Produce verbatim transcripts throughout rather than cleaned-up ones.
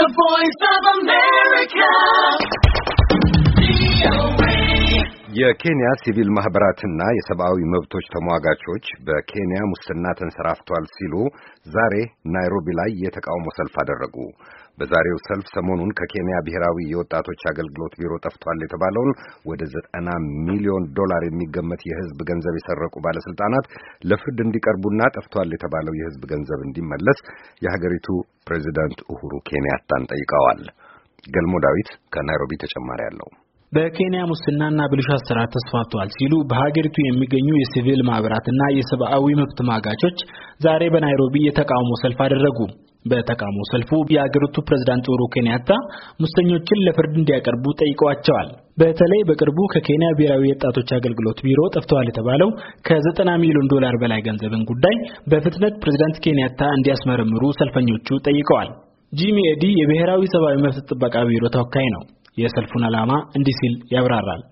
voice of America. የኬንያ ሲቪል ማህበራትና የሰብአዊ መብቶች ተሟጋቾች በኬንያ ሙስና ተንሰራፍቷል ሲሉ ዛሬ ናይሮቢ ላይ የተቃውሞ ሰልፍ አደረጉ። በዛሬው ሰልፍ ሰሞኑን ከኬንያ ብሔራዊ የወጣቶች አገልግሎት ቢሮ ጠፍቷል የተባለውን ወደ ዘጠና ሚሊዮን ዶላር የሚገመት የህዝብ ገንዘብ የሰረቁ ባለስልጣናት ለፍርድ እንዲቀርቡና ጠፍቷል የተባለው የህዝብ ገንዘብ እንዲመለስ የሀገሪቱ ፕሬዝዳንት ኡሁሩ ኬንያታን ጠይቀዋል። ገልሞ ዳዊት ከናይሮቢ ተጨማሪ አለው። በኬንያ ሙስናና ብልሹ አሰራር ተስፋፍቷል ሲሉ በሀገሪቱ የሚገኙ የሲቪል ማህበራትና የሰብአዊ መብት ተሟጋቾች ዛሬ በናይሮቢ የተቃውሞ ሰልፍ አደረጉ። በተቃውሞ ሰልፉ የሀገሪቱ ፕሬዝዳንት ኡሁሩ ኬንያታ ሙሰኞችን ለፍርድ እንዲያቀርቡ ጠይቀዋቸዋል። በተለይ በቅርቡ ከኬንያ ብሔራዊ የወጣቶች አገልግሎት ቢሮ ጠፍቷል የተባለው ከዘጠና ሚሊዮን ዶላር በላይ ገንዘብን ጉዳይ በፍጥነት ፕሬዝዳንት ኬንያታ እንዲያስመረምሩ ሰልፈኞቹ ጠይቀዋል። ጂሚ ኤዲ የብሔራዊ ሰብአዊ መብት ጥበቃ ቢሮ ተወካይ ነው። የሰልፉን ዓላማ እንዲህ ሲል ያብራራል።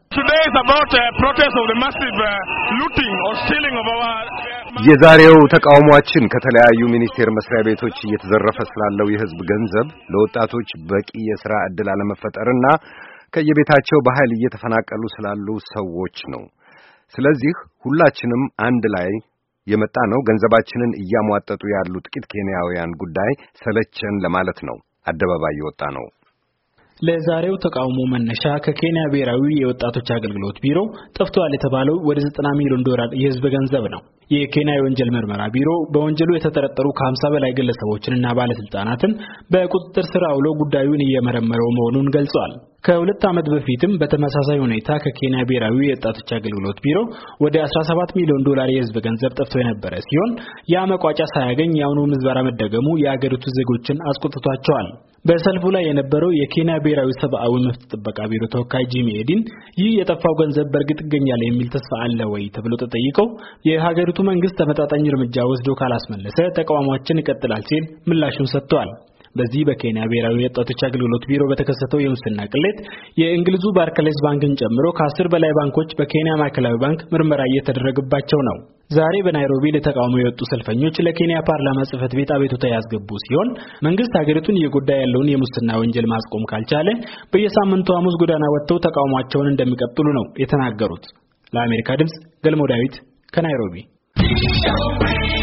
የዛሬው ተቃውሟችን ከተለያዩ ሚኒስቴር መስሪያ ቤቶች እየተዘረፈ ስላለው የህዝብ ገንዘብ፣ ለወጣቶች በቂ የሥራ ዕድል አለመፈጠርና ከየቤታቸው በኃይል እየተፈናቀሉ ስላሉ ሰዎች ነው። ስለዚህ ሁላችንም አንድ ላይ የመጣ ነው ገንዘባችንን እያሟጠጡ ያሉ ጥቂት ኬንያውያን ጉዳይ ሰለቸን ለማለት ነው አደባባይ የወጣ ነው። ለዛሬው ተቃውሞ መነሻ ከኬንያ ብሔራዊ የወጣቶች አገልግሎት ቢሮ ጠፍቷል የተባለው ወደ ዘጠና ሚሊዮን ዶላር የህዝብ ገንዘብ ነው። የኬንያ የወንጀል ምርመራ ቢሮ በወንጀሉ የተጠረጠሩ ከሀምሳ በላይ ግለሰቦችንና ባለስልጣናትን በቁጥጥር ስር አውሎ ጉዳዩን እየመረመረው መሆኑን ገልጿል። ከሁለት ዓመት በፊትም በተመሳሳይ ሁኔታ ከኬንያ ብሔራዊ የወጣቶች አገልግሎት ቢሮ ወደ አስራ ሰባት ሚሊዮን ዶላር የህዝብ ገንዘብ ጠፍቶ የነበረ ሲሆን ያ መቋጫ ሳያገኝ ያውኑ ምዝበራ መደገሙ የአገሪቱ ዜጎችን አስቆጥቷቸዋል። በሰልፉ ላይ የነበረው የኬንያ ብሔራዊ ሰብአዊ መብት ጥበቃ ቢሮ ተወካይ ጂሚ ኤዲን ይህ የጠፋው ገንዘብ በእርግጥ ይገኛል የሚል ተስፋ አለ ወይ ተብሎ ተጠይቀው የሀገሪቱ መንግስት ተመጣጣኝ እርምጃ ወስዶ ካላስመለሰ ተቃውሟችን ይቀጥላል ሲል ምላሹን ሰጥቷል። በዚህ በኬንያ ብሔራዊ የወጣቶች አገልግሎት ቢሮ በተከሰተው የሙስና ቅሌት የእንግሊዙ ባርክሌስ ባንክን ጨምሮ ከአስር በላይ ባንኮች በኬንያ ማዕከላዊ ባንክ ምርመራ እየተደረገባቸው ነው። ዛሬ በናይሮቢ ለተቃውሞ የወጡ ሰልፈኞች ለኬንያ ፓርላማ ጽሕፈት ቤት አቤቱታ ያስገቡ ሲሆን መንግስት ሀገሪቱን እየጎዳ ያለውን የሙስና ወንጀል ማስቆም ካልቻለ በየሳምንቱ ሐሙስ ጎዳና ወጥተው ተቃውሟቸውን እንደሚቀጥሉ ነው የተናገሩት። ለአሜሪካ ድምጽ ገልሞ ዳዊት ከናይሮቢ።